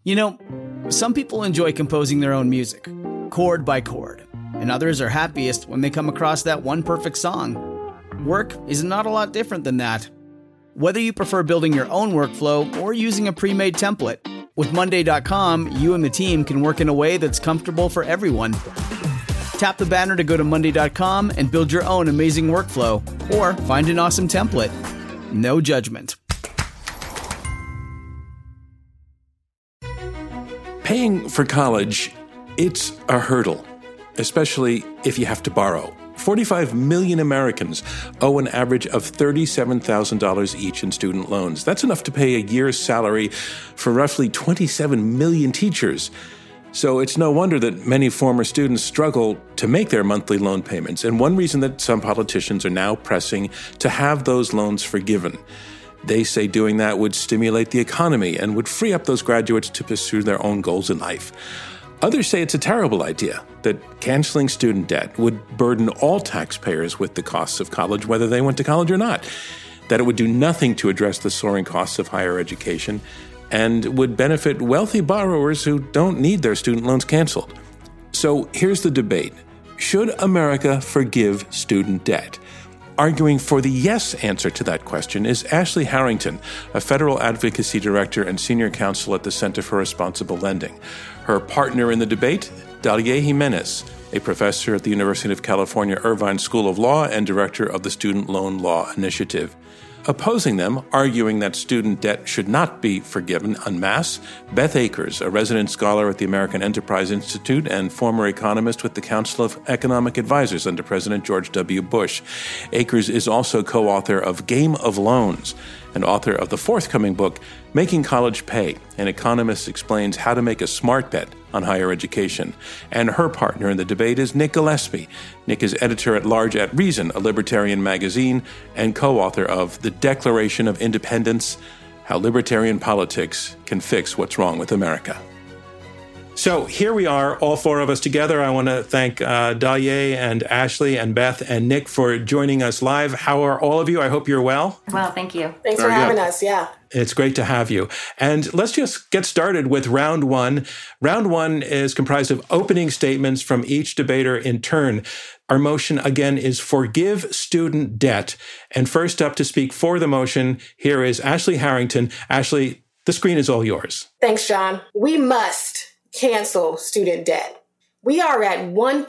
You know, some people enjoy composing their own music, chord by chord, and others are happiest when they come across that one perfect song. Work is not a lot different than that. Whether you prefer building your own workflow or using a pre-made template, with Monday.com, you and the team can work in a way that's comfortable for everyone. Tap the banner to go to Monday.com and build your own amazing workflow, or find an awesome template. No judgment. Paying for college, it's a hurdle, especially if you have to borrow. 45 million Americans owe an average of $37,000 each in student loans. That's enough to pay a year's salary for roughly 27 million teachers. So it's no wonder that many former students struggle to make their monthly loan payments. And one reason that some politicians are now pressing to have those loans forgiven. They say doing that would stimulate the economy and would free up those graduates to pursue their own goals in life. Others say it's a terrible idea, that canceling student debt would burden all taxpayers with the costs of college, whether they went to college or not, that it would do nothing to address the soaring costs of higher education, and would benefit wealthy borrowers who don't need their student loans canceled. So here's the debate. Should America forgive student debt? Arguing for the yes answer to that question is Ashley Harrington, a federal advocacy director and senior counsel at the Center for Responsible Lending. Her partner in the debate, Dalia Jimenez, a professor at the University of California Irvine School of Law and director of the Student Loan Law Initiative. Opposing them, arguing that student debt should not be forgiven en masse, Beth Akers, a resident scholar at the American Enterprise Institute and former economist with the Council of Economic Advisors under President George W. Bush. Akers is also co-author of Game of Loans and author of the forthcoming book, Making College Pay, An Economist Explains How to Make a Smart Bet on Higher Education. And her partner in the debate is Nick Gillespie. Nick is editor-at-large at Reason, a libertarian magazine, and co-author of The Declaration of Independence, How Libertarian Politics Can Fix What's Wrong with America. So here we are, all four of us together. I want to thank Dalia and Ashley and Beth and Nick for joining us live. How are all of you? I hope you're well. Well, thank you. Thanks for having us. Yeah. It's great to have you. And let's just get started with round one. Round one is comprised of opening statements from each debater in turn. Our motion, again, is forgive student debt. And first up to speak for the motion, here is Ashley Harrington. Ashley, the screen is all yours. Thanks, John. We must cancel student debt. We are at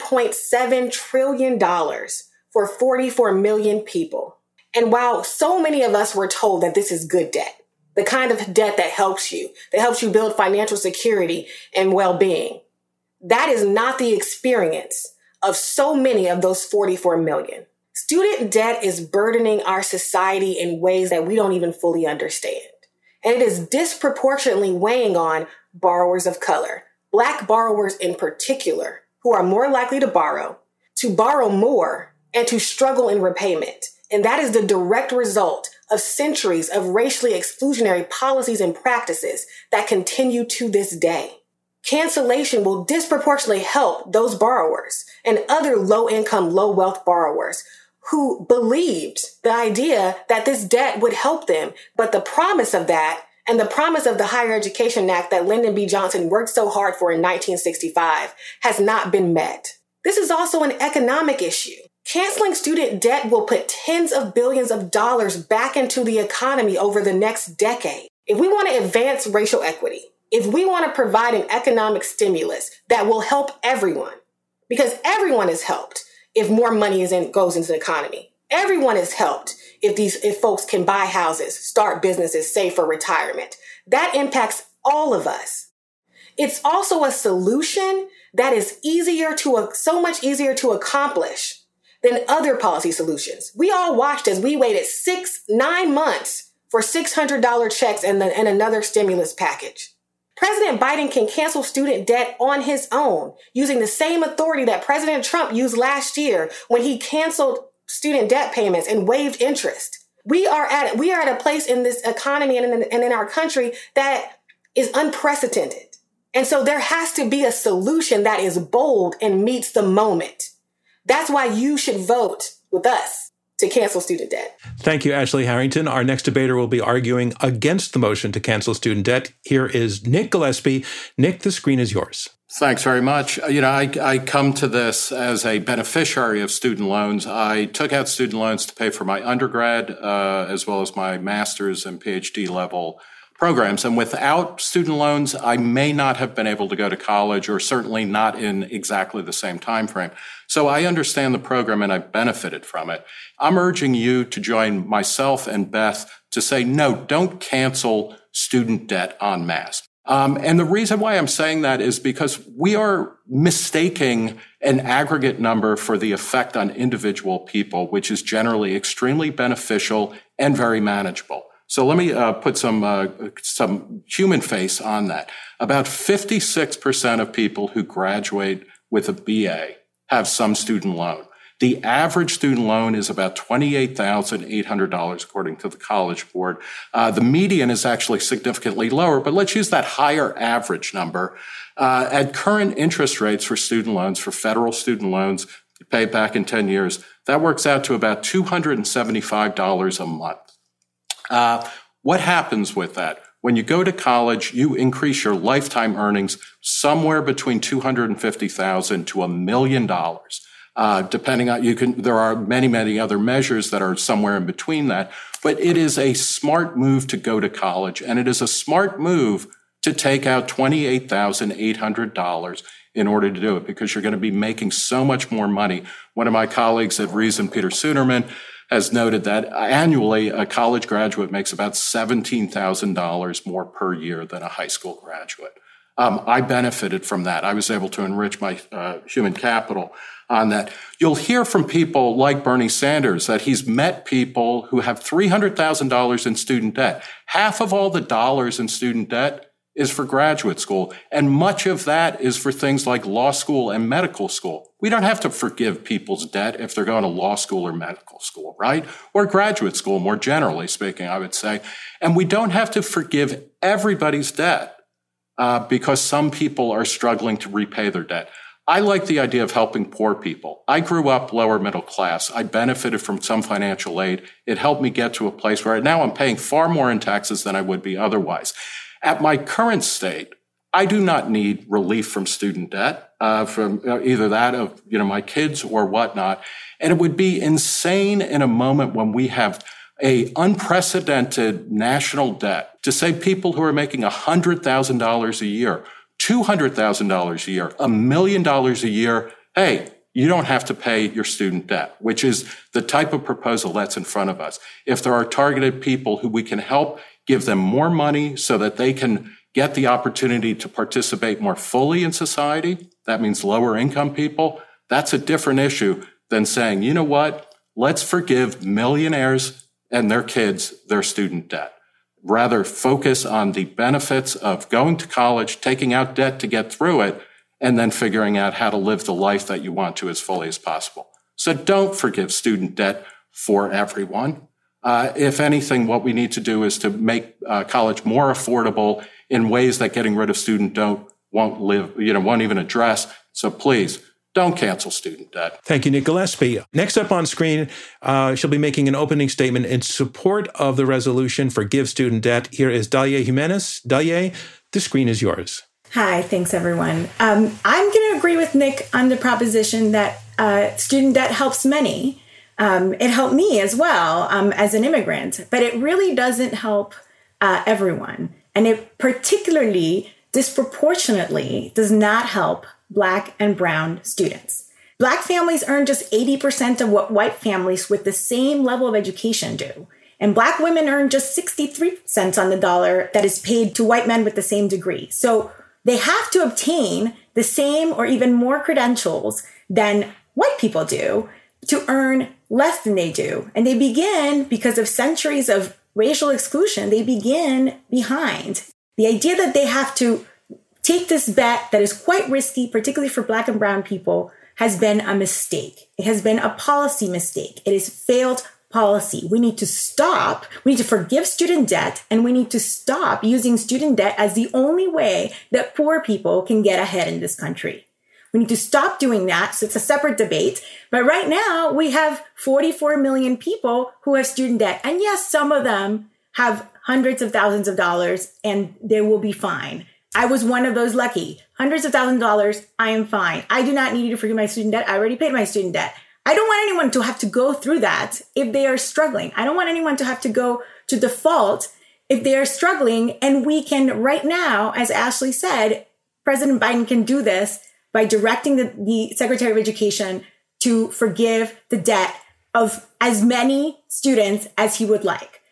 $1.7 trillion for 44 million people. And while so many of us were told that this is good debt, the kind of debt that helps you build financial security and well-being, that is not the experience of so many of those 44 million. Student debt is burdening our society in ways that we don't even fully understand. And it is disproportionately weighing on borrowers of color, Black borrowers in particular, who are more likely to borrow more, and to struggle in repayment. And that is the direct result of centuries of racially exclusionary policies and practices that continue to this day. Cancellation will disproportionately help those borrowers and other low-income, low-wealth borrowers who believed the idea that this debt would help them. But the promise of that and the promise of the Higher Education Act that Lyndon B. Johnson worked so hard for in 1965 has not been met. This is also an economic issue. Canceling student debt will put tens of billions of dollars back into the economy over the next decade. If we want to advance racial equity, if we want to provide an economic stimulus that will help everyone, because everyone is helped if more money goes into the economy. Everyone is helped if folks can buy houses, start businesses, save for retirement. That impacts all of us. It's also a solution that is so much easier to accomplish than other policy solutions. We all watched as we waited 9 months for $600 checks and another stimulus package. President Biden can cancel student debt on his own using the same authority that President Trump used last year when he canceled student debt payments and waived interest. We are at a place in this economy and in our country that is unprecedented. And so there has to be a solution that is bold and meets the moment. That's why you should vote with us to cancel student debt. Thank you, Ashley Harrington. Our next debater will be arguing against the motion to cancel student debt. Here is Nick Gillespie. Nick, the screen is yours. Thanks very much. I come to this as a beneficiary of student loans. I took out student loans to pay for my undergrad, as well as my master's and PhD level programs. And without student loans, I may not have been able to go to college, or certainly not in exactly the same time frame. So I understand the program and I've benefited from it. I'm urging you to join myself and Beth to say, no, don't cancel student debt en masse. And the reason why I'm saying that is because we are mistaking an aggregate number for the effect on individual people, which is generally extremely beneficial and very manageable. So let me put some human face on that. About 56% of people who graduate with a BA have some student loan. The average student loan is about $28,800, according to the College Board. The median is actually significantly lower, but let's use that higher average number. At current interest rates for student loans, for federal student loans, paid back in 10 years, that works out to about $275 a month. What happens with that? When you go to college, you increase your lifetime earnings somewhere between $250,000 to $1 million. Depending on, there are many other measures that are somewhere in between that, but it is a smart move to go to college, and it is a smart move to take out $28,800 in order to do it, because you're going to be making so much more money. One of my colleagues at Reason, Peter Suderman, has noted that annually a college graduate makes about $17,000 more per year than a high school graduate. I benefited from that. I was able to enrich my human capital on that. You'll hear from people like Bernie Sanders that he's met people who have $300,000 in student debt. Half of all the dollars in student debt is for graduate school, and much of that is for things like law school and medical school. We don't have to forgive people's debt if they're going to law school or medical school, right? Or graduate school, more generally speaking, I would say. And we don't have to forgive everybody's debt because some people are struggling to repay their debt. I like the idea of helping poor people. I grew up lower middle class. I benefited from some financial aid. It helped me get to a place where now I'm paying far more in taxes than I would be otherwise. At my current state, I do not need relief from student debt, from either that of, my kids or whatnot. And it would be insane in a moment when we have a unprecedented national debt to say people who are making $100,000 a year, $200,000 a year, $1 million a year, hey, you don't have to pay your student debt, which is the type of proposal that's in front of us. If there are targeted people who we can help, give them more money so that they can get the opportunity to participate more fully in society, that means lower income people, that's a different issue than saying, you know what, let's forgive millionaires and their kids their student debt. Rather focus on the benefits of going to college, taking out debt to get through it, and then figuring out how to live the life that you want to as fully as possible. So don't forgive student debt for everyone. If anything, what we need to do is to make college more affordable in ways that getting rid of student debt won't even address. So please, don't cancel student debt. Thank you, Nick Gillespie. Next up on screen, she'll be making an opening statement in support of the resolution Forgive Student Debt. Here is Dalia Jimenez. Dalia, the screen is yours. Hi, thanks everyone. I'm going to agree with Nick on the proposition that student debt helps many. It helped me as well as an immigrant, but it really doesn't help everyone. And it particularly disproportionately does not help Black and brown students. Black families earn just 80% of what white families with the same level of education do. And Black women earn just 63 cents on the dollar that is paid to white men with the same degree. So they have to obtain the same or even more credentials than white people do to earn less than they do. And they begin, because of centuries of racial exclusion, they begin behind. The idea that they have to take this bet that is quite risky, particularly for Black and brown people, has been a mistake. It has been a policy mistake. It is failed policy. We need to stop. We need to forgive student debt, and we need to stop using student debt as the only way that poor people can get ahead in this country. We need to stop doing that. So it's a separate debate. But right now we have 44 million people who have student debt. And yes, some of them have hundreds of thousands of dollars and they will be fine. I was one of those lucky. Hundreds of thousands of dollars, I am fine. I do not need you to forgive my student debt. I already paid my student debt. I don't want anyone to have to go through that if they are struggling. I don't want anyone to have to go to default if they are struggling. And we can right now, as Ashley said, President Biden can do this by directing the Secretary of Education to forgive the debt of as many students as he would like.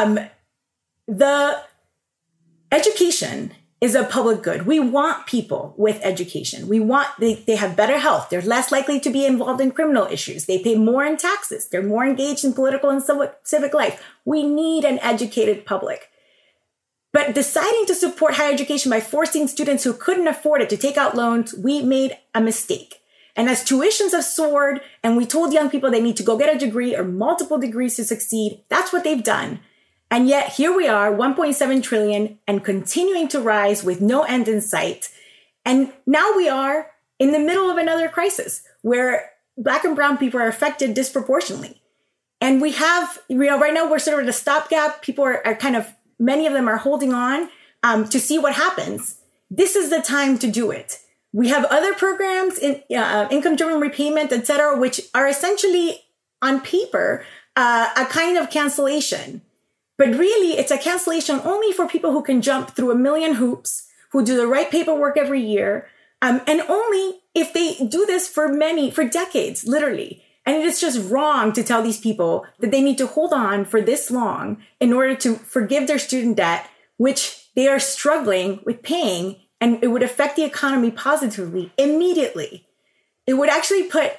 The education is a public good. We want people with education. We want, they have better health. They're less likely to be involved in criminal issues. They pay more in taxes. They're more engaged in political and civic life. We need an educated public. But deciding to support higher education by forcing students who couldn't afford it to take out loans, we made a mistake. And as tuitions have soared and we told young people they need to go get a degree or multiple degrees to succeed, that's what they've done. And yet here we are, 1.7 trillion and continuing to rise with no end in sight. And now we are in the middle of another crisis where Black and brown people are affected disproportionately. And we have, right now we're sort of at a stopgap. People are kind of, many of them are holding on to see what happens. This is the time to do it. We have other programs in income-driven repayment, et cetera, which are essentially on paper a kind of cancellation. But really, it's a cancellation only for people who can jump through a million hoops, who do the right paperwork every year, and only if they do this for decades, literally. And it is just wrong to tell these people that they need to hold on for this long in order to forgive their student debt, which they are struggling with paying, and it would affect the economy positively immediately. It would actually put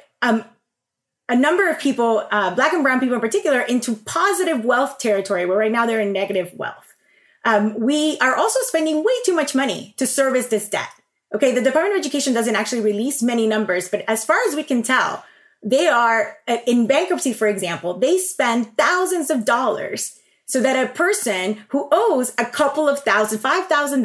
a number of people, Black and brown people in particular, into positive wealth territory, where right now they're in negative wealth. We are also spending way too much money to service this debt. Okay, the Department of Education doesn't actually release many numbers, but as far as we can tell, they are, in bankruptcy, for example, they spend thousands of dollars so that a person who owes a couple of thousand, $5,000,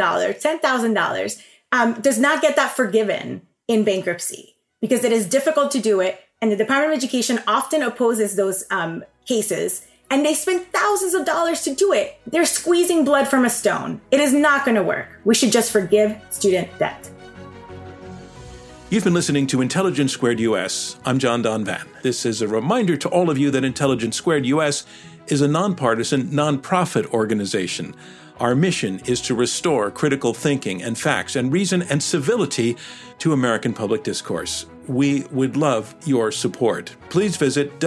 $10,000, does not get that forgiven in bankruptcy because it is difficult to do it. And the Department of Education often opposes those cases, and they spend thousands of dollars to do it. They're squeezing blood from a stone. It is not going to work. We should just forgive student debt. You've been listening to Intelligence Squared US. I'm John Donvan. This is a reminder to all of you that Intelligence Squared US is a nonpartisan, nonprofit organization. Our mission is to restore critical thinking and facts and reason and civility to American public discourse. We would love your support. Please visit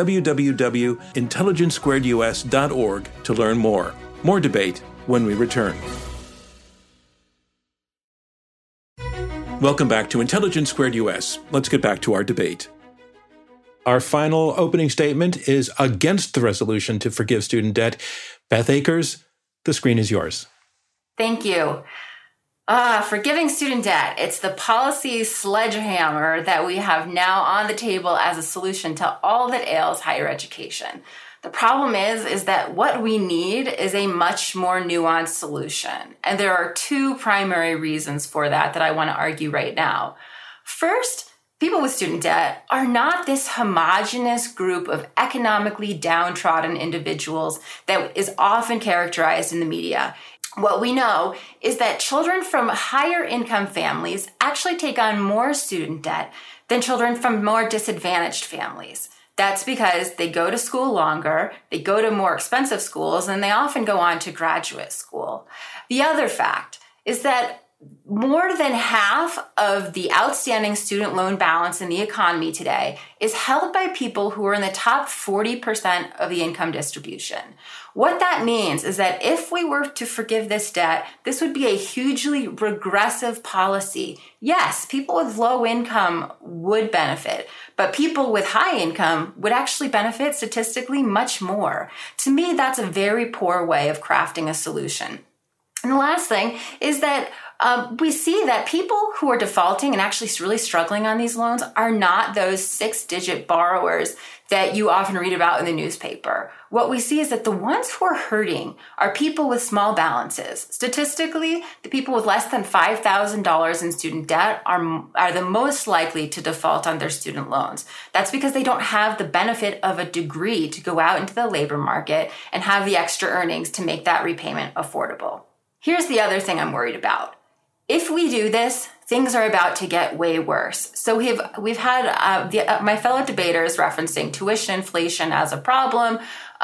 www.intelligencesquaredus.org to learn more. More debate when we return. Welcome back to Intelligence Squared US. Let's get back to our debate. Our final opening statement is against the resolution to forgive student debt. Beth Akers, the screen is yours. Thank you. Forgiving student debt. It's the policy sledgehammer that we have now on the table as a solution to all that ails higher education. The problem is that what we need is a much more nuanced solution. And there are two primary reasons for that I want to argue right now. First, people with student debt are not this homogenous group of economically downtrodden individuals that is often characterized in the media. What we know is that children from higher income families actually take on more student debt than children from more disadvantaged families. That's because they go to school longer, they go to more expensive schools, and they often go on to graduate school. The other fact is that more than half of the outstanding student loan balance in the economy today is held by people who are in the top 40% of the income distribution. What that means is that if we were to forgive this debt, this would be a hugely regressive policy. Yes, people with low income would benefit, but people with high income would actually benefit statistically much more. To me, that's a very poor way of crafting a solution. And the last thing is that we see that people who are defaulting and actually really struggling on these loans are not those 6-digit borrowers that you often read about in the newspaper. What we see is that the ones who are hurting are people with small balances. Statistically, the people with less than $5,000 in student debt are the most likely to default on their student loans. That's because they don't have the benefit of a degree to go out into the labor market and have the extra earnings to make that repayment affordable. Here's the other thing I'm worried about. If we do this, things are about to get way worse. So we've had my fellow debaters referencing tuition inflation as a problem,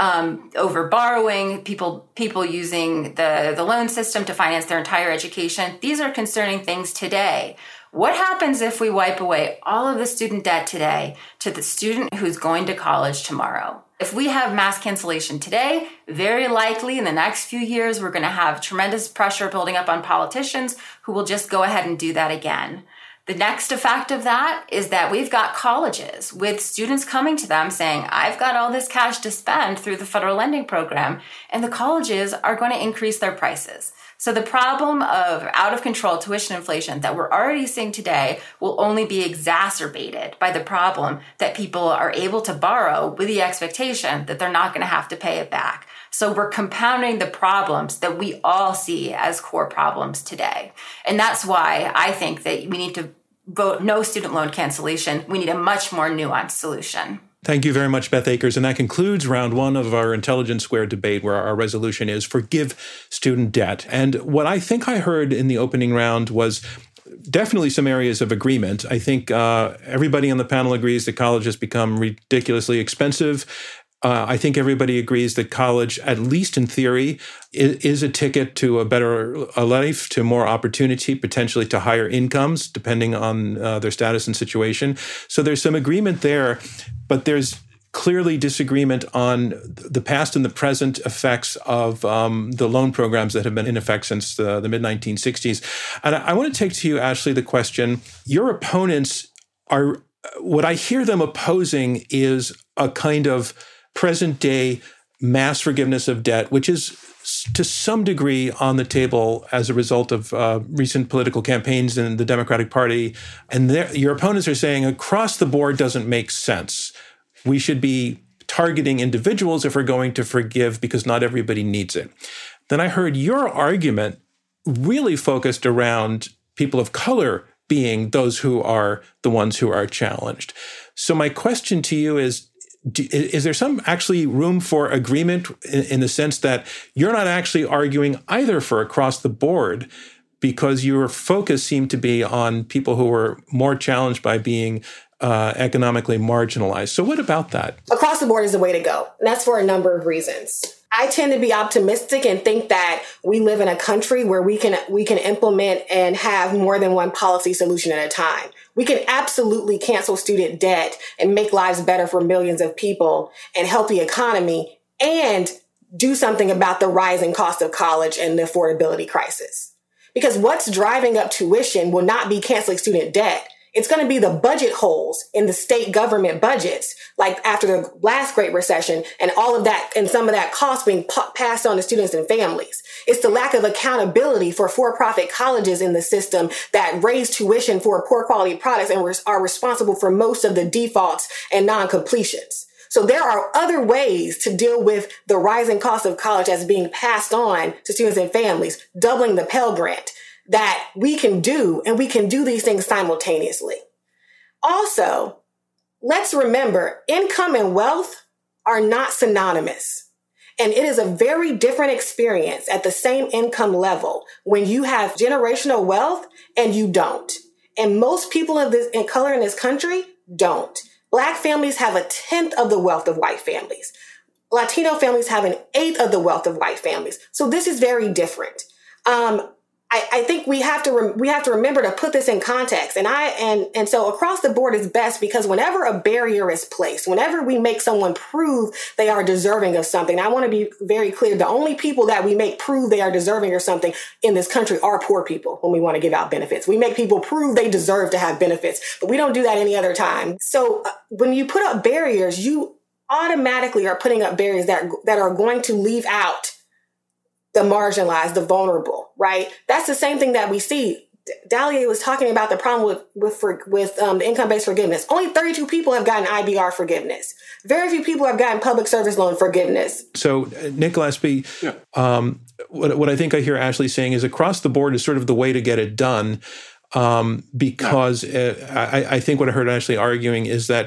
over borrowing, people using the loan system to finance their entire education. These are concerning things today. What happens if we wipe away all of the student debt today to the student who's going to college tomorrow? If we have mass cancellation today, very likely in the next few years, we're going to have tremendous pressure building up on politicians who will just go ahead and do that again. The next effect of that is that we've got colleges with students coming to them saying, I've got all this cash to spend through the federal lending program, and the colleges are going to increase their prices. So the problem of out-of-control tuition inflation that we're already seeing today will only be exacerbated by the problem that people are able to borrow with the expectation that they're not going to have to pay it back. So we're compounding the problems that we all see as core problems today. And that's why I think that we need to vote no student loan cancellation. We need a much more nuanced solution. Thank you very much, Beth Akers. And that concludes round one of our Intelligence Squared debate, where our resolution is forgive student debt. And what I think I heard in the opening round was definitely some areas of agreement. I think everybody on the panel agrees that college has become ridiculously expensive. I think everybody agrees that college, at least in theory, is a ticket to a better life, to more opportunity, potentially to higher incomes, depending on their status and situation. So there's some agreement there, but there's clearly disagreement on the past and the present effects of the loan programs that have been in effect since the mid-1960s. And I want to take to you, Ashley, the question, your opponents are, what I hear them opposing is a kind of present-day mass forgiveness of debt, which is to some degree on the table as a result of recent political campaigns in the Democratic Party. And your opponents are saying across the board doesn't make sense. We should be targeting individuals if we're going to forgive because not everybody needs it. Then I heard your argument really focused around people of color being those who are the ones who are challenged. So my question to you is there some actually room for agreement in the sense that you're not actually arguing either for across the board, because your focus seemed to be on people who were more challenged by being economically marginalized? So what about that? Across the board is the way to go. And that's for a number of reasons. I tend to be optimistic and think that we live in a country where we can implement and have more than one policy solution at a time. We can absolutely cancel student debt and make lives better for millions of people and help the economy and do something about the rising cost of college and the affordability crisis. Because what's driving up tuition will not be canceling student debt. It's going to be the budget holes in the state government budgets, like after the last Great Recession, and all of that, and some of that cost being passed on to students and families. It's the lack of accountability for for-profit colleges in the system that raise tuition for poor quality products and are responsible for most of the defaults and non-completions. So there are other ways to deal with the rising cost of college as being passed on to students and families, doubling the Pell Grant, that we can do, and we can do these things simultaneously. Also, let's remember, income and wealth are not synonymous. And it is a very different experience at the same income level when you have generational wealth and you don't. And most people of color in this country don't. Black families have 1/10 of the wealth of white families. Latino families have 1/8 of the wealth of white families. So this is very different. I think we have to remember to put this in context. And so across the board is best, because whenever a barrier is placed, whenever we make someone prove they are deserving of something, I want to be very clear. The only people that we make prove they are deserving of something in this country are poor people when we want to give out benefits. We make people prove they deserve to have benefits, but we don't do that any other time. So when you put up barriers, you automatically are putting up barriers that are going to leave out the marginalized, the vulnerable, right? That's the same thing that we see. Dahlia was talking about the problem with the income-based forgiveness. Only 32 people have gotten IBR forgiveness. Very few people have gotten public service loan forgiveness. So, Nick Gillespie, what I think I hear Ashley saying is across the board is sort of the way to get it done, because I think what I heard Ashley arguing is that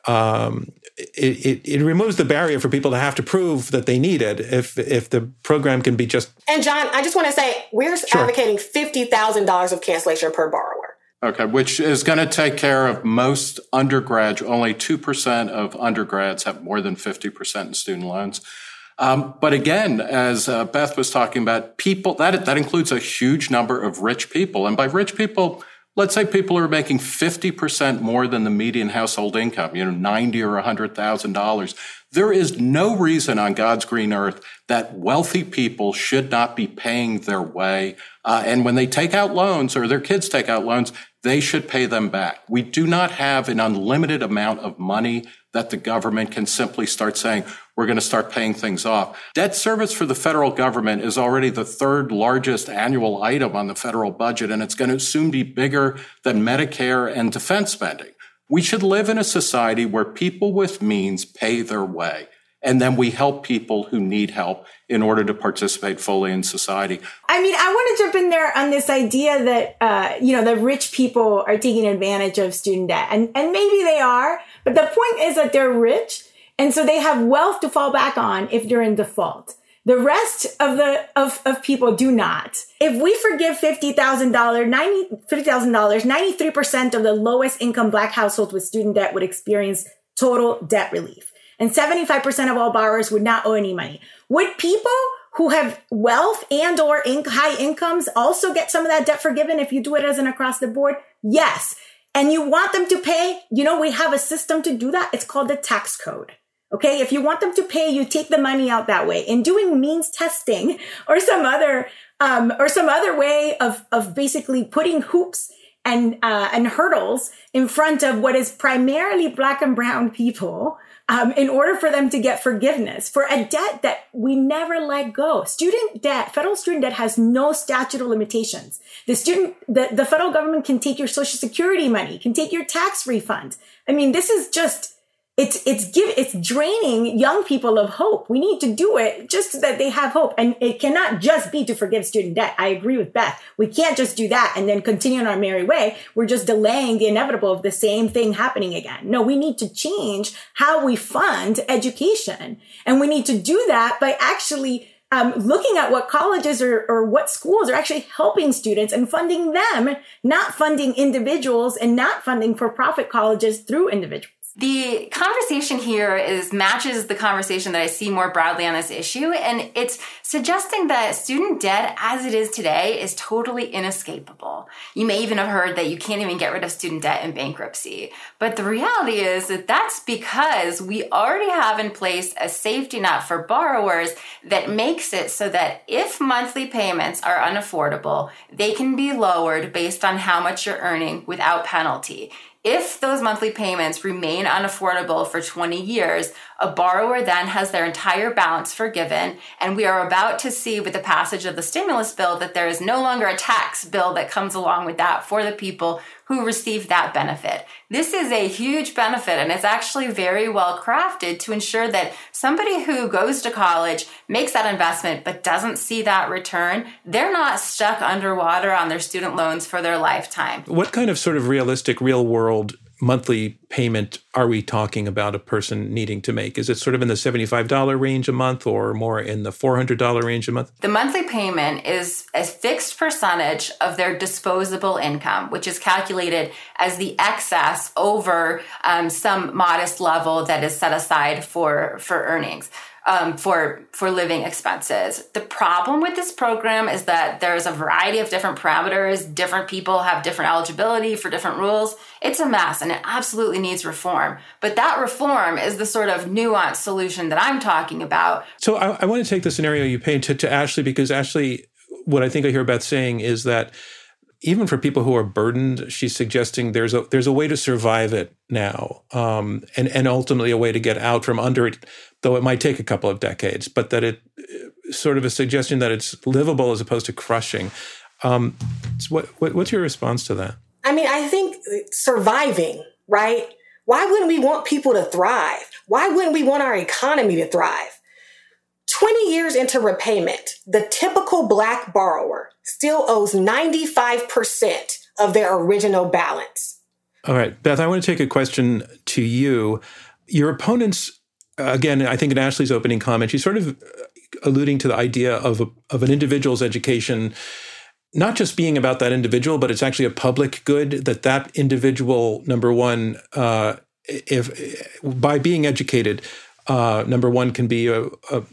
it removes the barrier for people to have to prove that they need it if the program can be just... And John, I just want to say, we're advocating $50,000 of cancellation per borrower. Okay, which is going to take care of most undergrads. Only 2% of undergrads have more than 50% in student loans. But again, as Beth was talking about, people, that includes a huge number of rich people. And by rich people, let's say people are making 50% more than the median household income, $90,000 or $100,000. There is no reason on God's green earth that wealthy people should not be paying their way. And when they take out loans or their kids take out loans, they should pay them back. We do not have an unlimited amount of money that the government can simply start saying, we're going to start paying things off. Debt service for the federal government is already the third largest annual item on the federal budget, and it's going to soon be bigger than Medicare and defense spending. We should live in a society where people with means pay their way, and then we help people who need help in order to participate fully in society. I mean, I want to jump in there on this idea that, the rich people are taking advantage of student debt. And maybe they are, but the point is that they're rich. And so they have wealth to fall back on if you're in default. The rest of people do not. If we forgive $50,000, 93% of the lowest income Black households with student debt would experience total debt relief. And 75% of all borrowers would not owe any money. Would people who have wealth and or high incomes also get some of that debt forgiven if you do it as an across the board? Yes. And you want them to pay, we have a system to do that. It's called the tax code. Okay. If you want them to pay, you take the money out that way. And doing means testing or some other way of basically putting hoops and hurdles in front of what is primarily Black and brown people, in order for them to get forgiveness for a debt that we never let go. Student debt, federal student debt has no statute of limitations. The federal government can take your Social Security money, can take your tax refund. I mean, this is just, it's draining young people of hope. We need to do it just so that they have hope. And it cannot just be to forgive student debt. I agree with Beth. We can't just do that and then continue on our merry way. We're just delaying the inevitable of the same thing happening again. No, we need to change how we fund education. And we need to do that by actually looking at what colleges or what schools are actually helping students and funding them, not funding individuals and not funding for-profit colleges through individuals. The conversation here matches the conversation that I see more broadly on this issue, and it's suggesting that student debt as it is today is totally inescapable. You may even have heard that you can't even get rid of student debt in bankruptcy. But the reality is that that's because we already have in place a safety net for borrowers that makes it so that if monthly payments are unaffordable, they can be lowered based on how much you're earning without penalty. If those monthly payments remain unaffordable for 20 years, a borrower then has their entire balance forgiven, and we are about to see with the passage of the stimulus bill that there is no longer a tax bill that comes along with that for the people who receive that benefit. This is a huge benefit, and it's actually very well crafted to ensure that somebody who goes to college, makes that investment, but doesn't see that return, they're not stuck underwater on their student loans for their lifetime. What kind of sort of realistic, real-world monthly payment are we talking about a person needing to make? Is it sort of in the $75 range a month or more in the $400 range a month? The monthly payment is a fixed percentage of their disposable income, which is calculated as the excess over some modest level that is set aside for earnings. For living expenses. The problem with this program is that there's a variety of different parameters. Different people have different eligibility for different rules. It's a mess and it absolutely needs reform. But that reform is the sort of nuanced solution that I'm talking about. So I want to take the scenario you paint to Ashley, because Ashley, what I think I hear Beth saying is that even for people who are burdened, she's suggesting there's a way to survive it now, and ultimately a way to get out from under it, though it might take a couple of decades, but that it sort of a suggestion that it's livable as opposed to crushing. What's your response to that? I mean, I think surviving, right? Why wouldn't we want people to thrive? Why wouldn't we want our economy to thrive? 20 years into repayment, the typical Black borrower still owes 95% of their original balance. All right, Beth, I want to take a question to you. Your opponents, again, I think in Ashley's opening comment, she's sort of alluding to the idea of an individual's education not just being about that individual, but it's actually a public good, that individual, number one, if by being educated, number one, can be a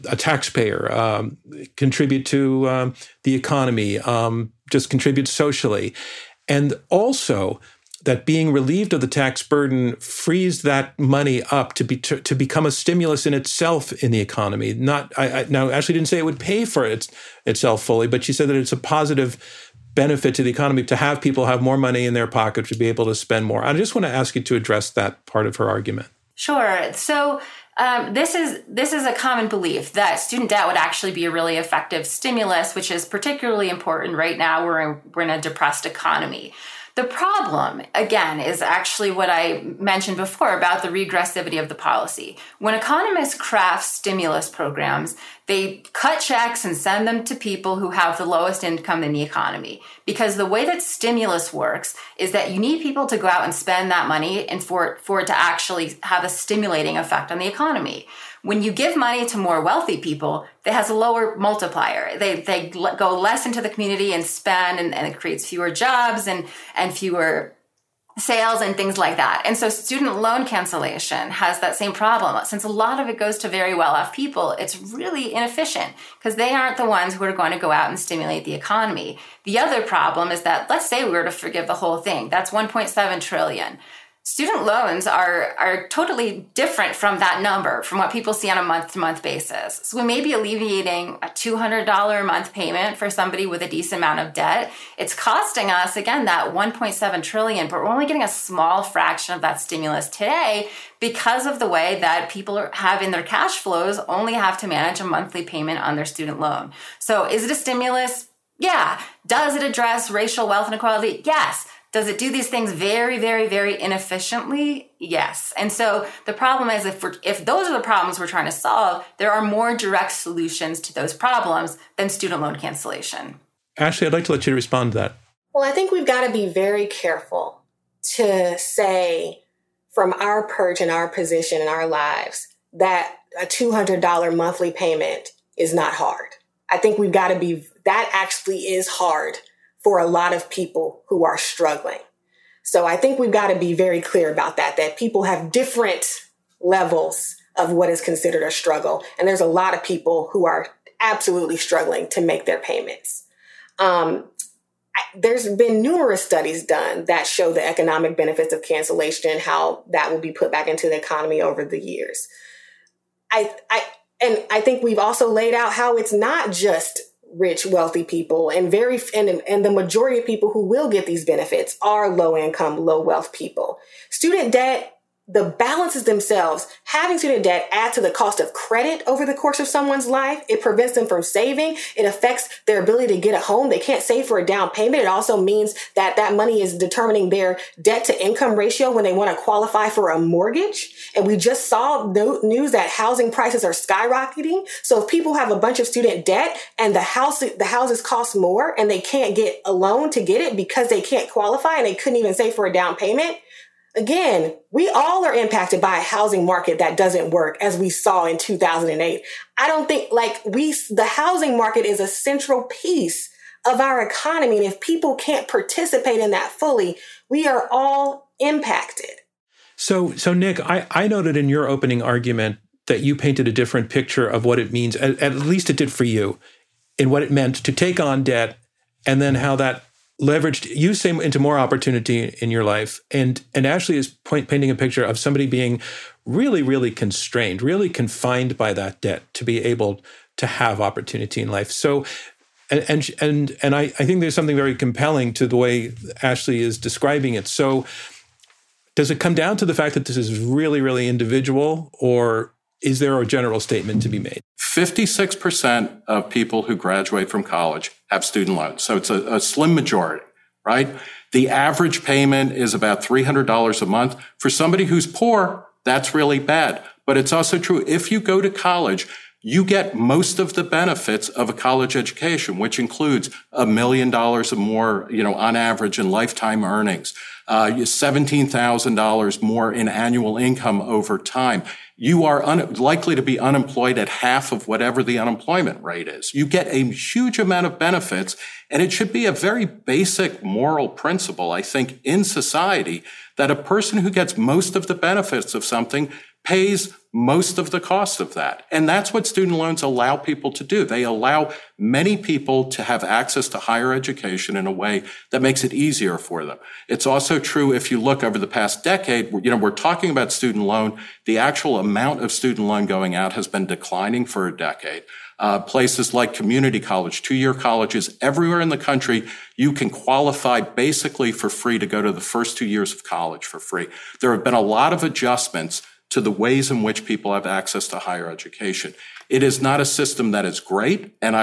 taxpayer, contribute to the economy, just contribute socially. And also that being relieved of the tax burden frees that money up to become a stimulus in itself in the economy. Now, Ashley didn't say it would pay for itself fully, but she said that it's a positive benefit to the economy to have people have more money in their pocket to be able to spend more. I just want to ask you to address that part of her argument. Sure. So this is a common belief that student debt would actually be a really effective stimulus, which is particularly important right now. We're in a depressed economy. The problem, again, is actually what I mentioned before about the regressivity of the policy. When economists craft stimulus programs, they cut checks and send them to people who have the lowest income in the economy. Because the way that stimulus works is that you need people to go out and spend that money and for it to actually have a stimulating effect on the economy. When you give money to more wealthy people, it has a lower multiplier. They go less into the community and spend, and it creates fewer jobs and fewer sales and things like that. And so student loan cancellation has that same problem. Since a lot of it goes to very well-off people, it's really inefficient because they aren't the ones who are going to go out and stimulate the economy. The other problem is that, let's say we were to forgive the whole thing. That's $1.7 trillion. Student loans are totally different from that number, from what people see on a month-to-month basis. So we may be alleviating a $200 a month payment for somebody with a decent amount of debt. It's costing us, again, that $1.7 trillion, but we're only getting a small fraction of that stimulus today because of the way that people have in their cash flows only have to manage a monthly payment on their student loan. So is it a stimulus? Yeah. Does it address racial wealth inequality? Yes. Does it do these things very, very, very inefficiently? Yes. And so the problem is if those are the problems we're trying to solve, there are more direct solutions to those problems than student loan cancellation. Ashley, I'd like to let you respond to that. Well, I think we've got to be very careful to say from our perch and our position in our lives that a $200 monthly payment is not hard. I think we've got to be, that actually is hard for a lot of people who are struggling. So I think we've got to be very clear about that people have different levels of what is considered a struggle. And there's a lot of people who are absolutely struggling to make their payments. There's been numerous studies done that show the economic benefits of cancellation and how that will be put back into the economy over the years. And I think we've also laid out how it's not just rich, wealthy people, and the majority of people who will get these benefits are low income, low wealth people. Student debt, the balances themselves, having student debt add to the cost of credit over the course of someone's life. It prevents them from saving. It affects their ability to get a home. They can't save for a down payment. It also means that money is determining their debt to income ratio when they want to qualify for a mortgage. And we just saw news that housing prices are skyrocketing. So if people have a bunch of student debt and the houses cost more and they can't get a loan to get it because they can't qualify and they couldn't even save for a down payment, again, we all are impacted by a housing market that doesn't work, as we saw in 2008. I don't think the housing market is a central piece of our economy. And if people can't participate in that fully, we are all impacted. So Nick, I noted in your opening argument that you painted a different picture of what it means, at least it did for you, in what it meant to take on debt and then how that leveraged you into more opportunity in your life. And Ashley is painting a picture of somebody being really, really constrained, really confined by that debt to be able to have opportunity in life. So And I think there's something very compelling to the way Ashley is describing it. So does it come down to the fact that this is really, really individual, or is there a general statement to be made? 56% of people who graduate from college have student loans. So it's a slim majority, right? The average payment is about $300 a month. For somebody who's poor, that's really bad. But it's also true, if you go to college, you get most of the benefits of a college education, which includes $1 million or more, on average in lifetime earnings, $17,000 more in annual income over time. You are likely to be unemployed at half of whatever the unemployment rate is. You get a huge amount of benefits, and it should be a very basic moral principle, I think, in society, that a person who gets most of the benefits of something pays most of the cost of that. And that's what student loans allow people to do. They allow many people to have access to higher education in a way that makes it easier for them. It's also true if you look over the past decade, we're talking about student loan. The actual amount of student loan going out has been declining for a decade. Places like community college, 2-year colleges, everywhere in the country, you can qualify basically for free to go to the first 2 years of college for free. There have been a lot of adjustments to the ways in which people have access to higher education. It is not a system that is great, and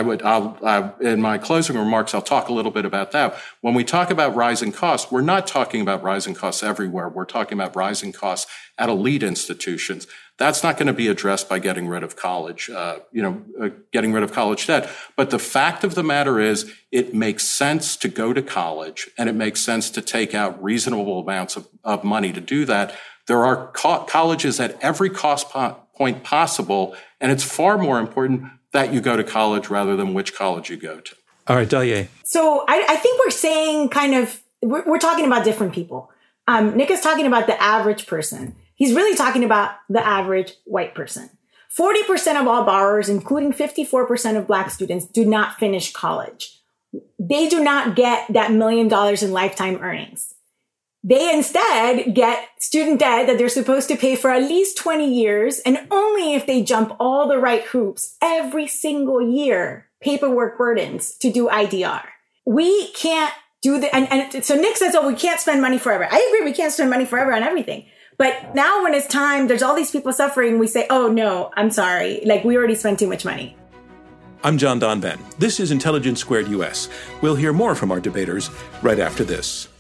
in my closing remarks, I'll talk a little bit about that. When we talk about rising costs, we're not talking about rising costs everywhere. We're talking about rising costs at elite institutions. That's not going to be addressed by getting rid of college, getting rid of college debt. But the fact of the matter is, it makes sense to go to college, and it makes sense to take out reasonable amounts of money to do that. There are colleges at every cost point possible, and it's far more important that you go to college rather than which college you go to. All right, Dahlia. So I think we're saying we're talking about different people. Nick is talking about the average person. He's really talking about the average white person. 40% of all borrowers, including 54% of Black students, do not finish college. They do not get that $1 million in lifetime earnings. They instead get student debt that they're supposed to pay for at least 20 years, and only if they jump all the right hoops every single year, paperwork burdens to do IDR. We can't do that. And so Nick says, we can't spend money forever. I agree, we can't spend money forever on everything. But now when it's time, there's all these people suffering, we say, oh no, I'm sorry. We already spent too much money. I'm John Donvan. This is Intelligence Squared US. We'll hear more from our debaters right after this.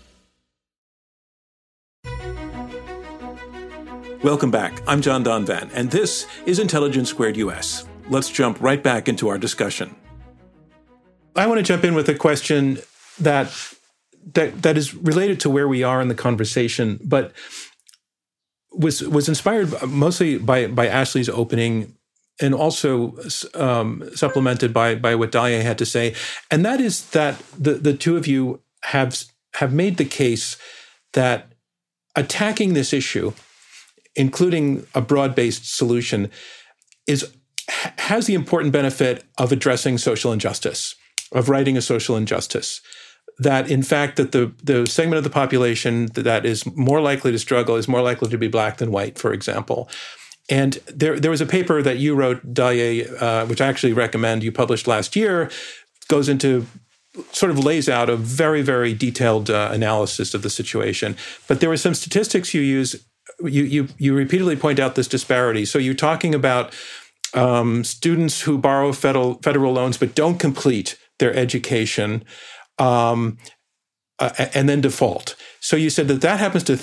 Welcome back. I'm John Donvan, and this is Intelligence Squared US. Let's jump right back into our discussion. I want to jump in with a question that is related to where we are in the conversation, but was inspired mostly by Ashley's opening, and also supplemented by what Dahlia had to say. And that is that the two of you have made the case that attacking this issue, including a broad-based solution, has the important benefit of addressing social injustice, of righting a social injustice. That, in fact, that the segment of the population that is more likely to struggle is more likely to be Black than white, for example. And there was a paper that you wrote, Dahlia, which I actually recommend, you published last year, sort of lays out a very, very detailed analysis of the situation. But there were some statistics you use. You repeatedly point out this disparity. So you're talking about students who borrow federal loans but don't complete their education and then default. So you said that happens to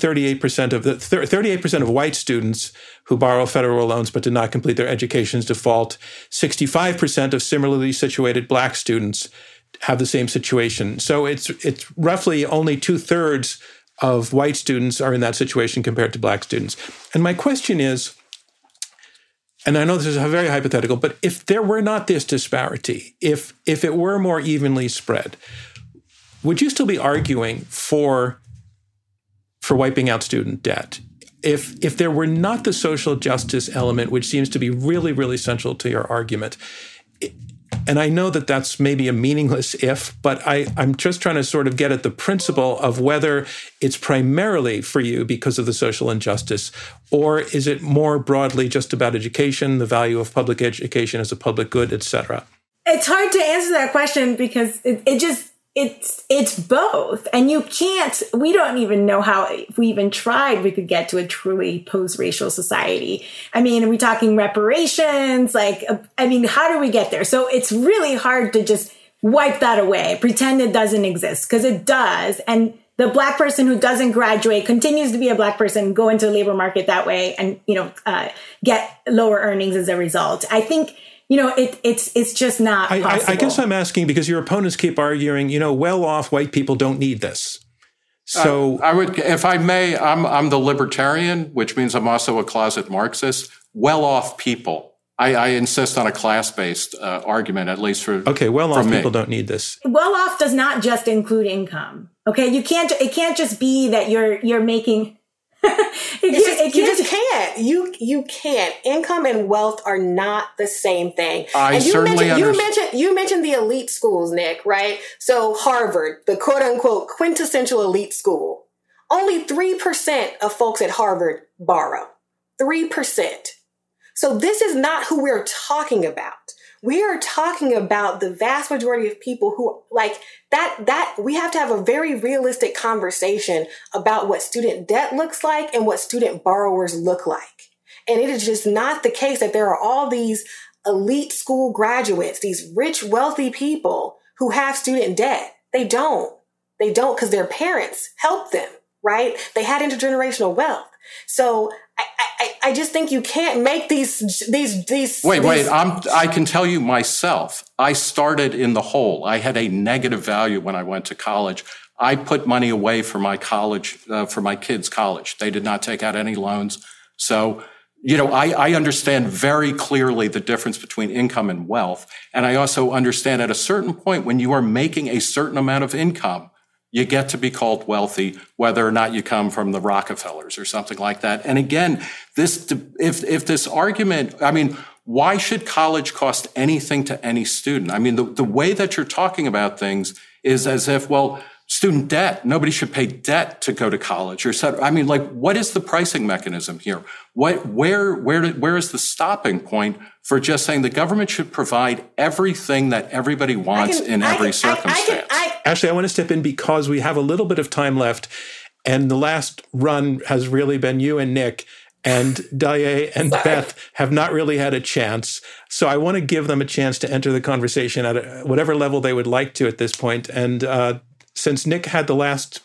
38% of white students who borrow federal loans but do not complete their education's default. 65% of similarly situated Black students have the same situation. So it's roughly only 2/3 of white students are in that situation compared to Black students. And my question is, and I know this is very hypothetical, but if there were not this disparity, if it were more evenly spread, would you still be arguing for wiping out student debt? If there were not the social justice element, which seems to be really, really central to your argument, and I know that that's maybe a meaningless if, but I'm just trying to sort of get at the principle of whether it's primarily for you because of the social injustice, or is it more broadly just about education, the value of public education as a public good, et cetera? It's hard to answer that question because it's both. And we don't even know how, if we even tried, we could get to a truly post-racial society. I mean, are we talking reparations? How do we get there? So it's really hard to just wipe that away, pretend it doesn't exist, because it does. And the Black person who doesn't graduate continues to be a Black person, go into the labor market that way and, get lower earnings as a result. I think, it's just not possible. I guess I'm asking because your opponents keep arguing, well-off white people don't need this. So I would, if I may, I'm the libertarian, which means I'm also a closet Marxist. Well-off people. I insist on a class-based argument, at least for well-off people don't need this. Well-off does not just include income. Okay, it can't just be that you're making. You can't. Income and wealth are not the same thing. You mentioned the elite schools, Nick, right? So Harvard, the quote unquote quintessential elite school, only 3% of folks at Harvard borrow. 3%. So this is not who we're talking about. We are talking about the vast majority of people who that we have to have a very realistic conversation about what student debt looks like and what student borrowers look like. And it is just not the case that there are all these elite school graduates, these rich, wealthy people who have student debt. They don't because their parents helped them, right? They had intergenerational wealth. So I just think you can't make these. Wait! I can tell you myself. I started in the hole. I had a negative value when I went to college. I put money away for my college, for my kids' college. They did not take out any loans. So, I understand very clearly the difference between income and wealth, and I also understand at a certain point when you are making a certain amount of income, you get to be called wealthy, whether or not you come from the Rockefellers or something like that. And again, if this argument, why should college cost anything to any student? The way that you're talking about things is as if, student debt, nobody should pay debt to go to college or what is the pricing mechanism here? Where is the stopping point for just saying the government should provide everything that everybody wants in every circumstance? Ashley, I want to step in because we have a little bit of time left, and the last run has really been you and Nick, and Dahlia and Beth have not really had a chance. So I want to give them a chance to enter the conversation at whatever level they would like to at this point. And since Nick had the last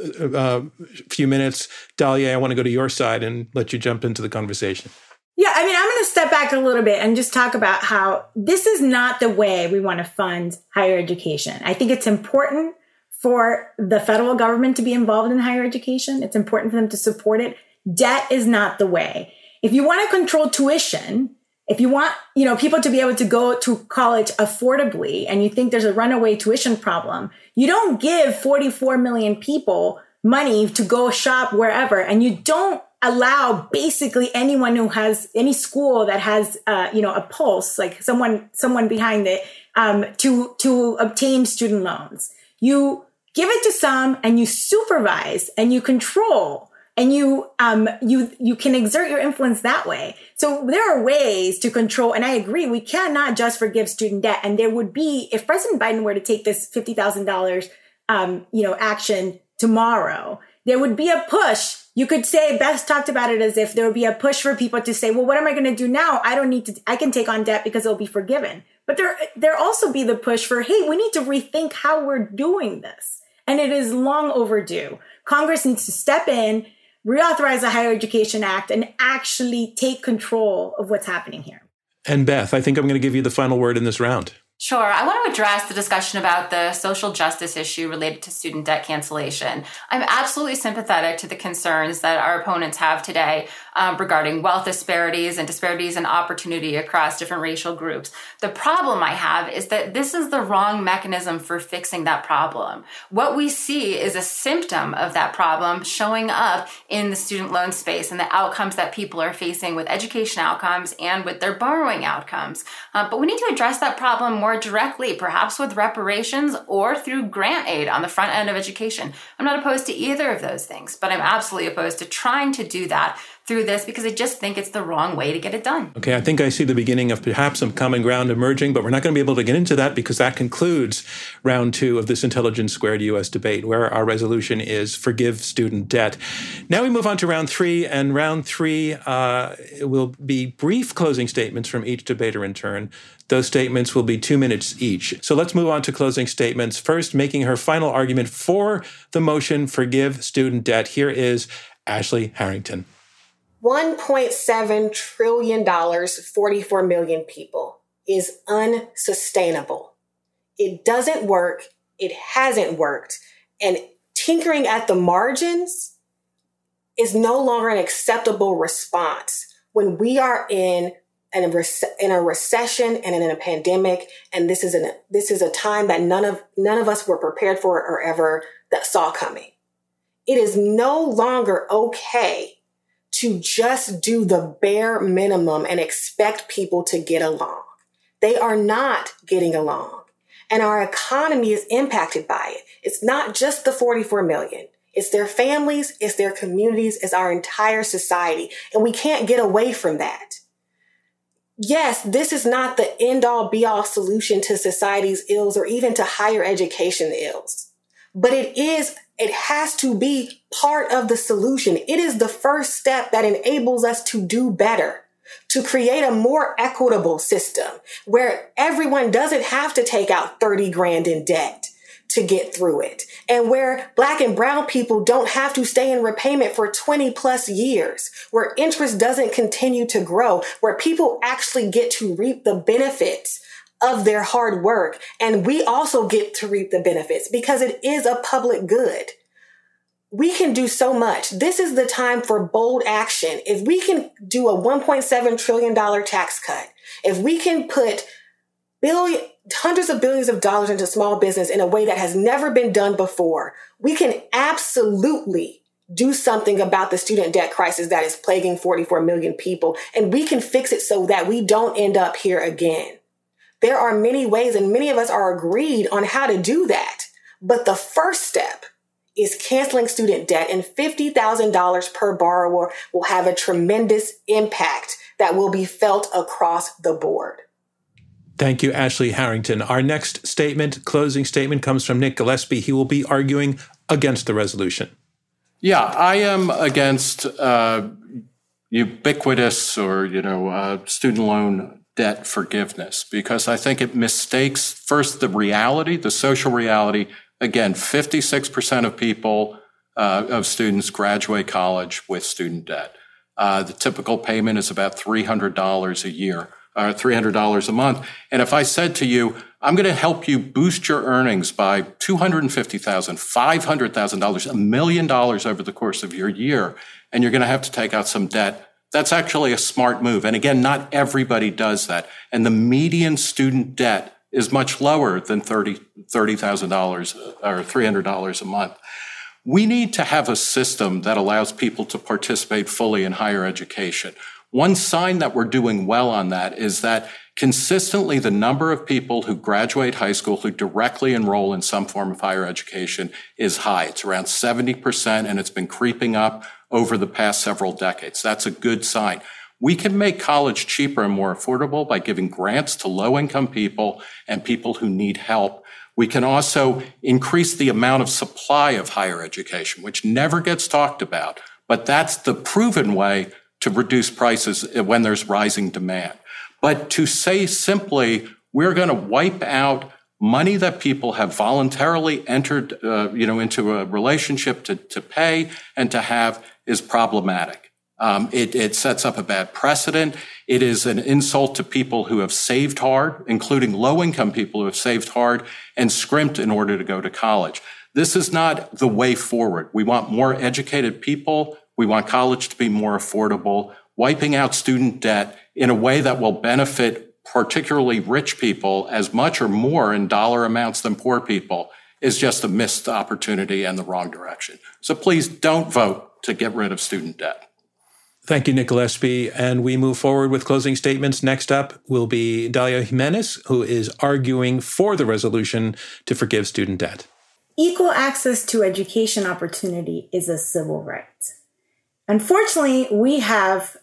few minutes, Dahlia, I want to go to your side and let you jump into the conversation. Yeah, I'm going to step back a little bit and just talk about how this is not the way we want to fund higher education. I think it's important for the federal government to be involved in higher education. It's important for them to support it. Debt is not the way. If you want to control tuition, if you want, people to be able to go to college affordably, and you think there's a runaway tuition problem, you don't give 44 million people money to go shop wherever, and you don't allow basically anyone who has any school that has, a pulse, like someone behind it, to obtain student loans. You give it to some, and you supervise, and you control, and you can exert your influence that way. So there are ways to control. And I agree, we cannot just forgive student debt. And there would be, if President Biden were to take this $50,000, action tomorrow, there would be a push. You could say, Beth talked about it as if there would be a push for people to say, well, what am I going to do now? I can take on debt because it'll be forgiven. But there also be the push for, hey, we need to rethink how we're doing this. And it is long overdue. Congress needs to step in, reauthorize the Higher Education Act, and actually take control of what's happening here. And Beth, I think I'm going to give you the final word in this round. Sure. I want to address the discussion about the social justice issue related to student debt cancellation. I'm absolutely sympathetic to the concerns that our opponents have today regarding wealth disparities and disparities in opportunity across different racial groups. The problem I have is that this is the wrong mechanism for fixing that problem. What we see is a symptom of that problem showing up in the student loan space and the outcomes that people are facing with education outcomes and with their borrowing outcomes. But we need to address that problem more directly, perhaps with reparations or through grant aid on the front end of education. I'm not opposed to either of those things, but I'm absolutely opposed to trying to do that through this because I just think it's the wrong way to get it done. Okay, I think I see the beginning of perhaps some common ground emerging, but we're not going to be able to get into that because that concludes round 2 of this Intelligence Squared U.S. debate, where our resolution is forgive student debt. Now we move on to round 3, and round 3 will be brief closing statements from each debater in turn. Those statements will be 2 minutes each. So let's move on to closing statements. First, making her final argument for the motion, forgive student debt. Here is Ashley Harrington. $1.7 trillion, 44 million people is unsustainable. It doesn't work. It hasn't worked. And tinkering at the margins is no longer an acceptable response when we are in a recession and in a pandemic. And this is a time that none of us were prepared for or ever that saw coming. It is no longer okay to just do the bare minimum and expect people to get along. They are not getting along. And our economy is impacted by it. It's not just the 44 million. It's their families, it's their communities, it's our entire society. And we can't get away from that. Yes, this is not the end-all be-all solution to society's ills or even to higher education ills. But it has to be part of the solution. It is the first step that enables us to do better, to create a more equitable system where everyone doesn't have to take out 30 grand in debt to get through it, and where Black and brown people don't have to stay in repayment for 20 plus years, where interest doesn't continue to grow, where people actually get to reap the benefits of their hard work. And we also get to reap the benefits because it is a public good. We can do so much. This is the time for bold action. If we can do a $1.7 trillion tax cut, if we can put hundreds of billions of dollars into small business in a way that has never been done before, we can absolutely do something about the student debt crisis that is plaguing 44 million people. And we can fix it so that we don't end up here again. There are many ways, and many of us are agreed on how to do that. But the first step is canceling student debt, and $50,000 per borrower will have a tremendous impact that will be felt across the board. Thank you, Ashley Harrington. Our next statement, closing statement, comes from Nick Gillespie. He will be arguing against the resolution. Yeah, I am against ubiquitous or, student loan debt forgiveness, because I think it mistakes first the reality, the social reality. Again, 56% of people, of students graduate college with student debt. The typical payment is about $300 a year, or $300 a month. And if I said to you, I'm going to help you boost your earnings by $250,000, $500,000, $1 million over the course of your year, and you're going to have to take out some debt, that's actually a smart move. And again, not everybody does that. And the median student debt is much lower than $30,000 or $300 a month. We need to have a system that allows people to participate fully in higher education. One sign that we're doing well on that is that consistently the number of people who graduate high school who directly enroll in some form of higher education is high. It's around 70%, and it's been creeping up over the past several decades. That's a good sign. We can make college cheaper and more affordable by giving grants to low-income people and people who need help. We can also increase the amount of supply of higher education, which never gets talked about, but that's the proven way to reduce prices when there's rising demand. But to say simply, we're going to wipe out money that people have voluntarily entered, into a relationship to pay and to have is problematic. It sets up a bad precedent. It is an insult to people who have saved hard, including low-income people who have saved hard and scrimped in order to go to college. This is not the way forward. We want more educated people. We want college to be more affordable. Wiping out student debt in a way that will benefit particularly rich people as much or more in dollar amounts than poor people is just a missed opportunity and the wrong direction. So please don't vote to get rid of student debt. Thank you, Nick Gillespie. And we move forward with closing statements. Next up will be Dalia Jimenez, who is arguing for the resolution to forgive student debt. Equal access to education opportunity is a civil right. Unfortunately, we have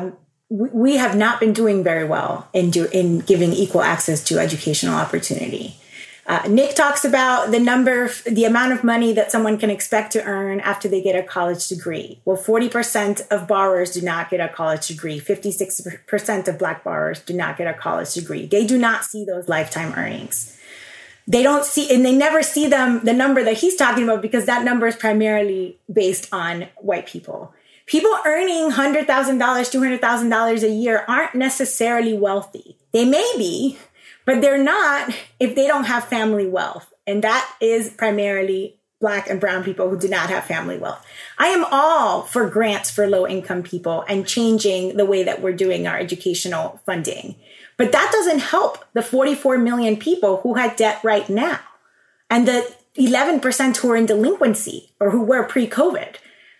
not been doing very well in giving equal access to educational opportunity. Nick talks about the amount of money that someone can expect to earn after they get a college degree. Well, 40% of borrowers do not get a college degree. 56% of Black borrowers do not get a college degree. They do not see those lifetime earnings. They don't see, and they never see the number that he's talking about, because that number is primarily based on white people. People earning $100,000, $200,000 a year aren't necessarily wealthy. They may be, but they're not if they don't have family wealth. And that is primarily Black and brown people who do not have family wealth. I am all for grants for low-income people and changing the way that we're doing our educational funding. But that doesn't help the 44 million people who had debt right now and the 11% who are in delinquency or who were pre-COVID.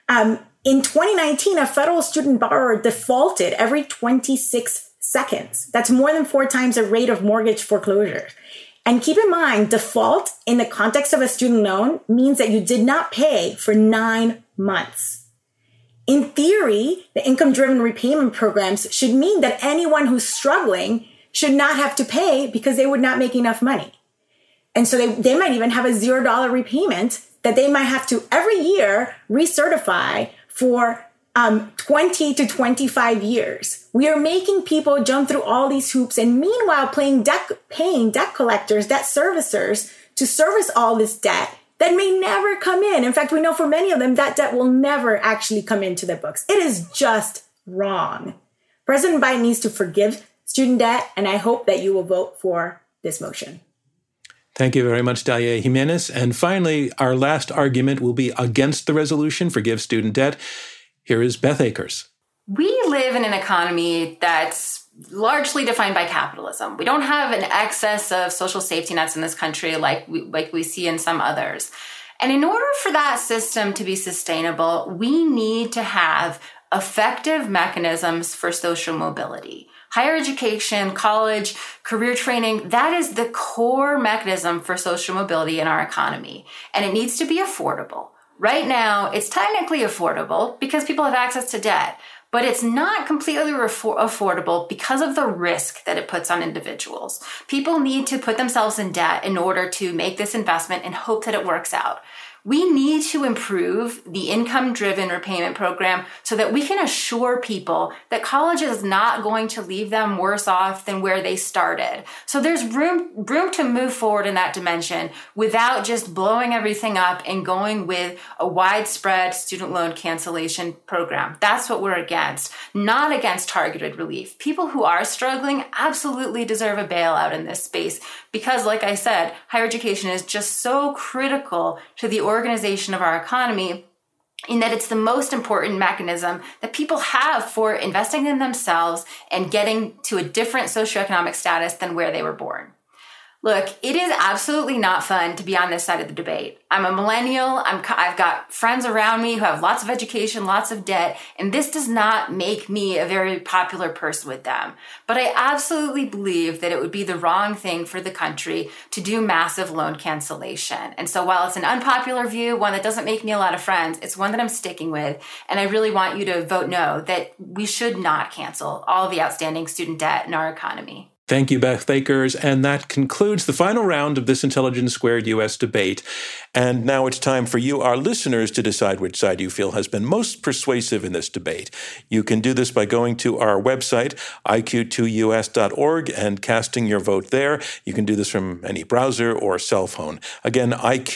In 2019, a federal student borrower defaulted every 26 seconds. That's more than 4 times the rate of mortgage foreclosure. And keep in mind, default in the context of a student loan means that you did not pay for 9 months. In theory, the income-driven repayment programs should mean that anyone who's struggling should not have to pay because they would not make enough money. And so they might even have a $0 repayment that they might have to every year recertify for 20 to 25 years. We are making people jump through all these hoops and meanwhile paying debt collectors, debt servicers to service all this debt that may never come in. In fact, we know for many of them that debt will never actually come into their books. It is just wrong. President Biden needs to forgive student debt, and I hope that you will vote for this motion. Thank you very much, Dalia Jimenez. And finally, our last argument will be against the resolution, Forgive Student Debt. Here is Beth Akers. We live in an economy that's largely defined by capitalism. We don't have an excess of social safety nets in this country like we see in some others. And in order for that system to be sustainable, we need to have effective mechanisms for social mobility. Higher education, college, career training, that is the core mechanism for social mobility in our economy. And it needs to be affordable. Right now, it's technically affordable because people have access to debt, but it's not completely affordable because of the risk that it puts on individuals. People need to put themselves in debt in order to make this investment and hope that it works out. We need to improve the income-driven repayment program so that we can assure people that college is not going to leave them worse off than where they started. So there's room to move forward in that dimension without just blowing everything up and going with a widespread student loan cancellation program. That's what we're against, not against targeted relief. People who are struggling absolutely deserve a bailout in this space because, like I said, higher education is just so critical to the organization of our economy in that it's the most important mechanism that people have for investing in themselves and getting to a different socioeconomic status than where they were born. Look, it is absolutely not fun to be on this side of the debate. I'm a millennial. I've got friends around me who have lots of education, lots of debt, and this does not make me a very popular person with them. But I absolutely believe that it would be the wrong thing for the country to do massive loan cancellation. And so while it's an unpopular view, one that doesn't make me a lot of friends, it's one that I'm sticking with. And I really want you to vote no, that we should not cancel all the outstanding student debt in our economy. Thank you, Beth Akers. And that concludes the final round of this Intelligence Squared U.S. debate. And now it's time for you, our listeners, to decide which side you feel has been most persuasive in this debate. You can do this by going to our website, iq2us.org, and casting your vote there. You can do this from any browser or cell phone. Again,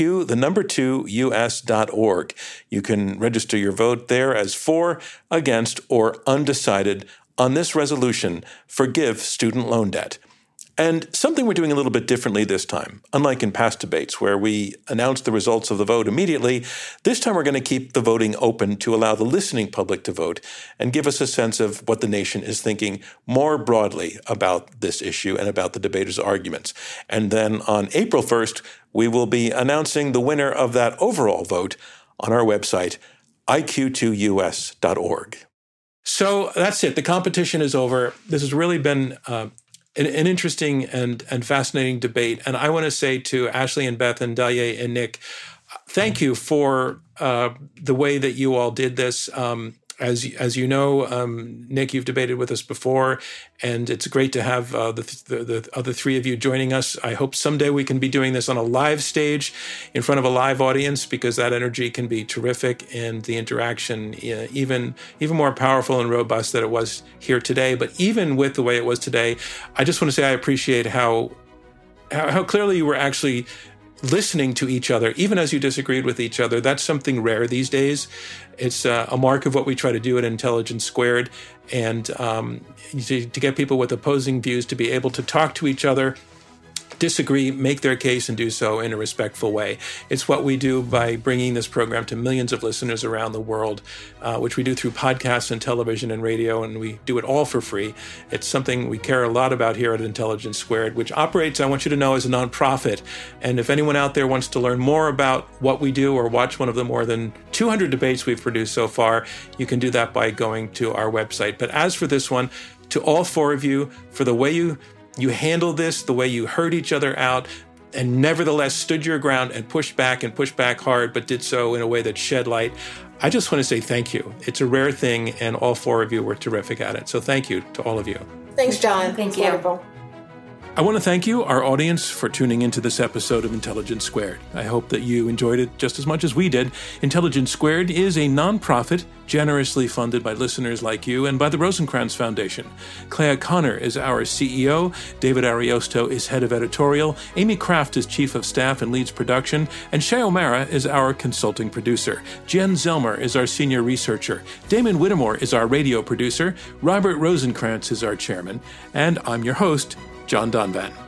iq2us.org. You can register your vote there as for, against, or undecided on this resolution, Forgive Student Loan Debt. And something we're doing a little bit differently this time. Unlike in past debates where we announce the results of the vote immediately, this time we're going to keep the voting open to allow the listening public to vote and give us a sense of what the nation is thinking more broadly about this issue and about the debaters' arguments. And then on April 1st, we will be announcing the winner of that overall vote on our website, iq2us.org. So that's it. The competition is over. This has really been an interesting and fascinating debate. And I want to say to Ashley and Beth and Dalia and Nick, thank you for the way that you all did this. As you know, Nick, you've debated with us before, and it's great to have the other three of you joining us. I hope someday we can be doing this on a live stage in front of a live audience, because that energy can be terrific and the interaction even more powerful and robust than it was here today. But even with the way it was today, I just want to say I appreciate how clearly you were actually listening to each other, even as you disagreed with each other. That's something rare these days. It's a mark of what we try to do at Intelligence Squared, and to get people with opposing views to be able to talk to each other, disagree, make their case, and do so in a respectful way. It's what we do by bringing this program to millions of listeners around the world, which we do through podcasts and television and radio, and we do it all for free. It's something we care a lot about here at Intelligence Squared, which operates, I want you to know, as a nonprofit. And if anyone out there wants to learn more about what we do or watch one of the more than 200 debates we've produced so far, you can do that by going to our website. But as for this one, to all four of you, for the way you handled this, the way you heard each other out, and nevertheless stood your ground and pushed back hard, but did so in a way that shed light. I just want to say thank you. It's a rare thing, and all four of you were terrific at it. So thank you to all of you. Thanks, John. Thank you. Wonderful. I want to thank you, our audience, for tuning into this episode of Intelligence Squared. I hope that you enjoyed it just as much as we did. Intelligence Squared is a nonprofit generously funded by listeners like you and by the Rosencrantz Foundation. Clea Connor is our CEO, David Ariosto is head of editorial, Amy Kraft is chief of staff and leads production, and Shay O'Mara is our consulting producer. Jen Zelmer is our senior researcher. Damon Whittemore is our radio producer. Robert Rosencrantz is our chairman. And I'm your host, John Donvan.